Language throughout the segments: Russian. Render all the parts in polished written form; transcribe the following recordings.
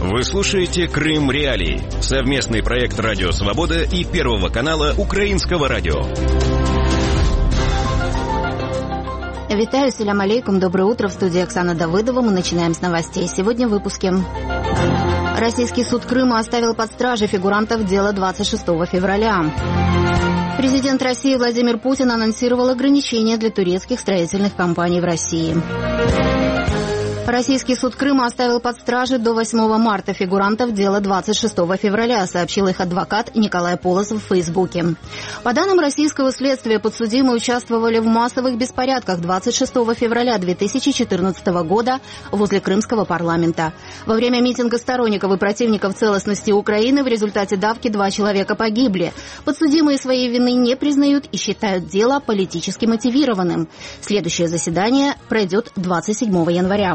Вы слушаете «Крым Реалии» — совместный проект «Радио Свобода» и Первого канала Украинского радио. Витаю, салям алейкум, доброе утро, в студии Оксана Давыдова. Мы начинаем с новостей. Сегодня в выпуске. Российский суд Крыма оставил под стражей фигурантов дела 26 февраля. Президент России Владимир Путин анонсировал ограничения для турецких строительных компаний в России. Российский суд Крыма оставил под стражей до 8 марта фигурантов дела 26 февраля, сообщил их адвокат Николай Полозов в Фейсбуке. По данным российского следствия, подсудимые участвовали в массовых беспорядках 26 февраля 2014 года возле Крымского парламента. Во время митинга сторонников и противников целостности Украины в результате давки 2 человека погибли. Подсудимые своей вины не признают и считают дело политически мотивированным. Следующее заседание пройдет 27 января.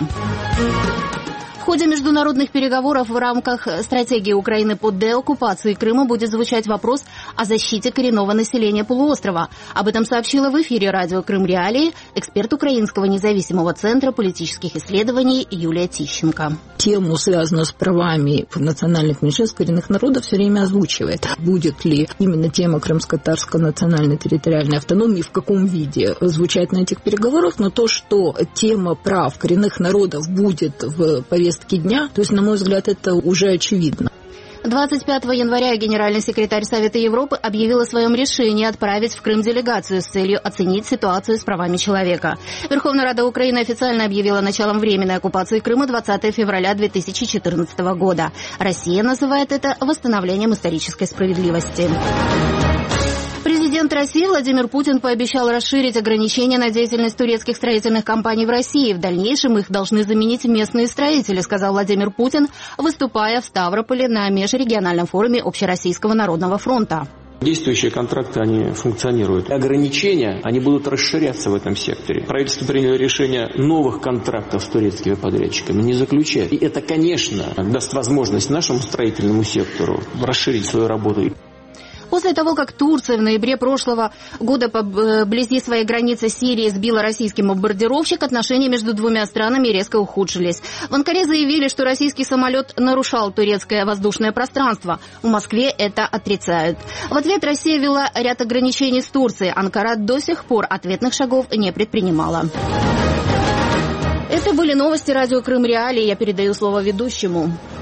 В ходе международных переговоров в рамках стратегии Украины по деоккупации Крыма будет звучать вопрос о защите коренного населения полуострова. Об этом сообщила в эфире радио «Крым Реалии» эксперт Украинского независимого центра политических исследований Юлия Тищенко. Тему, связанную с правами национальных меньшинств, коренных народов, все время озвучивает. Будет ли именно тема крымско-татарской национальной территориальной автономии, в каком виде звучать на этих переговорах, но то, что тема прав коренных народов будет в повестке дня, то есть, на мой взгляд, это уже очевидно. 25 января генеральный секретарь Совета Европы объявил о своем решении отправить в Крым делегацию с целью оценить ситуацию с правами человека. Верховная Рада Украины официально объявила началом временной оккупации Крыма 20 февраля 2014 года. Россия называет это восстановлением исторической справедливости. Президент России Владимир Путин пообещал расширить ограничения на деятельность турецких строительных компаний в России. В дальнейшем их должны заменить местные строители, сказал Владимир Путин, выступая в Ставрополе на межрегиональном форуме Общероссийского народного фронта. Действующие контракты, они функционируют. Ограничения, они будут расширяться в этом секторе. Правительство приняло решение новых контрактов с турецкими подрядчиками не заключать. И это, конечно, даст возможность нашему строительному сектору расширить свою работу. После того, как Турция в ноябре прошлого года вблизи своей границы с Сирией сбила российский бомбардировщик, отношения между двумя странами резко ухудшились. В Анкаре заявили, что российский самолет нарушал турецкое воздушное пространство. В Москве это отрицают. В ответ Россия ввела ряд ограничений с Турцией. Анкара до сих пор ответных шагов не предпринимала. Это были новости радио «Крым Реалии». Я передаю слово ведущему.